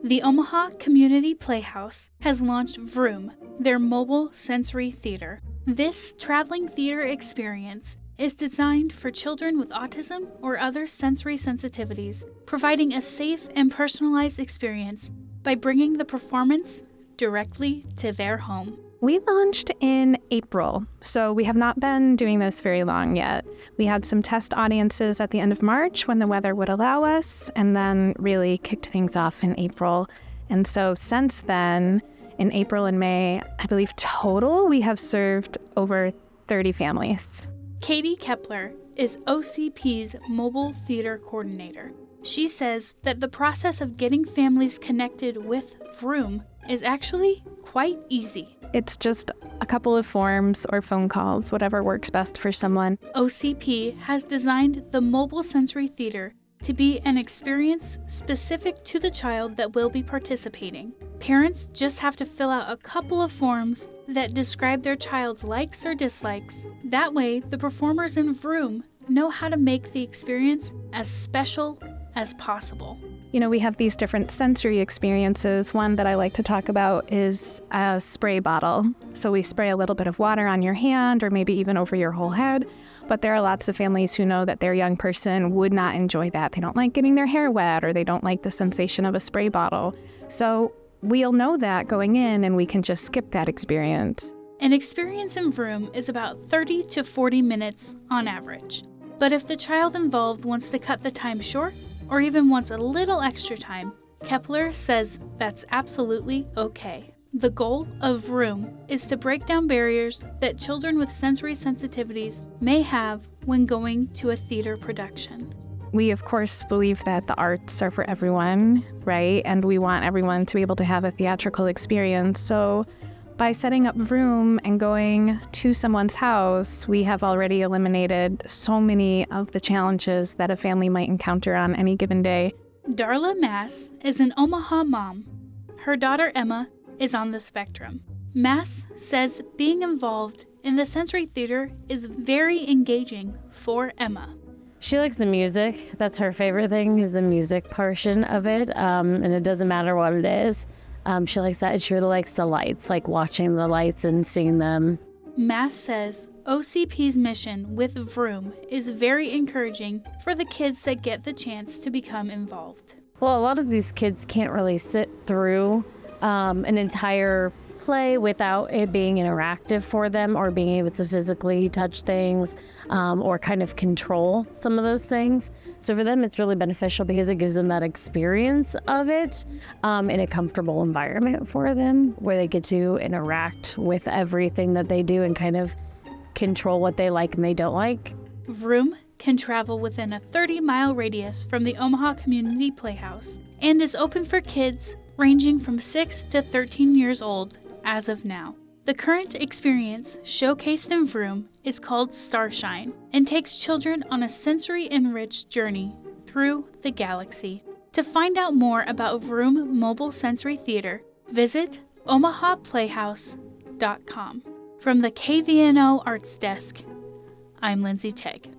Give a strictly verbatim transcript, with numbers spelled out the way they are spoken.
The Omaha Community Playhouse has launched Vroom, their mobile sensory theater. This traveling theater experience is designed for children with autism or other sensory sensitivities, providing a safe and personalized experience by bringing the performance directly to their home. We launched in April, so we have not been doing this very long yet. We had some test audiences at the end of March when the weather would allow us, and then really kicked things off in April. And so since then, in April and May, I believe total, we have served over thirty families. Katie Kepler is O C P's mobile theater coordinator. She says that the process of getting families connected with Vroom is actually quite easy. It's just a couple of forms or phone calls, whatever works best for someone. O C P has designed the mobile sensory theater to be an experience specific to the child that will be participating. Parents just have to fill out a couple of forms that describe their child's likes or dislikes. That way, the performers in Vroom know how to make the experience as special as possible. You know, we have these different sensory experiences. One that I like to talk about is a spray bottle. So we spray a little bit of water on your hand or maybe even over your whole head. But there are lots of families who know that their young person would not enjoy that. They don't like getting their hair wet, or they don't like the sensation of a spray bottle. So we'll know that going in, and we can just skip that experience. An experience in Vroom is about thirty to forty minutes on average. But if the child involved wants to cut the time short, or even wants a little extra time, Kepler says that's absolutely okay. The goal of Vroom is to break down barriers that children with sensory sensitivities may have when going to a theater production. We, of course, believe that the arts are for everyone, right? And we want everyone to be able to have a theatrical experience. So by setting up Vroom and going to someone's house, we have already eliminated so many of the challenges that a family might encounter on any given day. Darla Mass is an Omaha mom. Her daughter Emma is on the spectrum. Mass says being involved in the sensory theater is very engaging for Emma. She likes the music. That's her favorite thing, is the music portion of it, um, and it doesn't matter what it is. Um, she likes that, and she really likes the lights, like watching the lights and seeing them. Mass says O C P's mission with Vroom is very encouraging for the kids that get the chance to become involved. Well, a lot of these kids can't really sit through um, an entire play without it being interactive for them, or being able to physically touch things um, or kind of control some of those things. So for them, it's really beneficial because it gives them that experience of it um, in a comfortable environment for them, where they get to interact with everything that they do and kind of control what they like and they don't like. Vroom can travel within a thirty mile radius from the Omaha Community Playhouse and is open for kids ranging from six to thirteen years old as of now. The current experience showcased in Vroom is called Starshine and takes children on a sensory-enriched journey through the galaxy. To find out more about Vroom Mobile Sensory Theater, visit omaha playhouse dot com. From the K V N O Arts Desk, I'm Lindsay Tegg.